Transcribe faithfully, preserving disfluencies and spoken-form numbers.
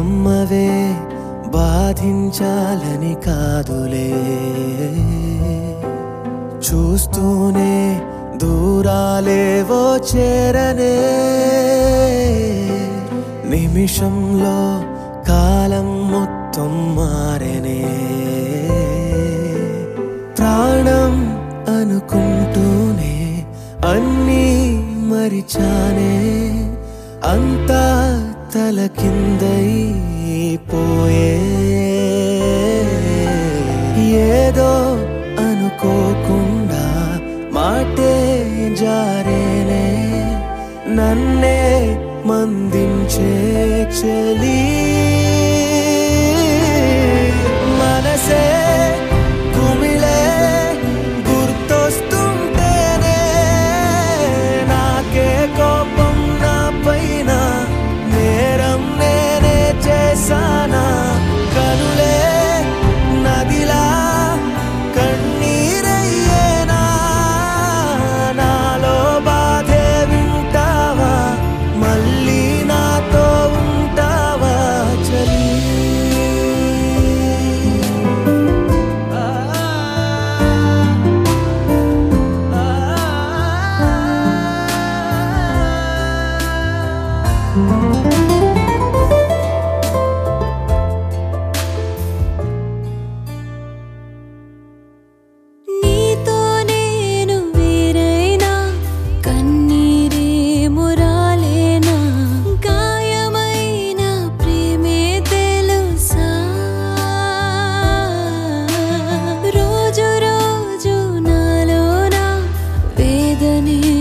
నమ్మవే బాధించాలని కాదులే, చూస్తూనే దూరాలేవో చేరనే, నిమిషంలో కాలం మొత్తం మారనే, ప్రాణం అనుకుంటూనే అన్నీ మరిచానే, అంతా తలకిందైపోయే, ఏదో అనుకోకుండా మాటే జారేనే, నన్నే మందించే చలి, మనసే కుమిలే గుర్తొస్తుంటేనే, నాకే కోపం నా పైన, నేరం నేనే చేశానా, కనులే నదిలా కన్నీరయ్యేనా, నాలో బాధే వింటావా, మళ్ళీ నాతో ఉంటావా చలి. నీతో నేను వేరైనా కన్నీరే మురాలేనా, గాయమైన ప్రేమే తెలుసా, రోజు రోజు నాలోన వేదనే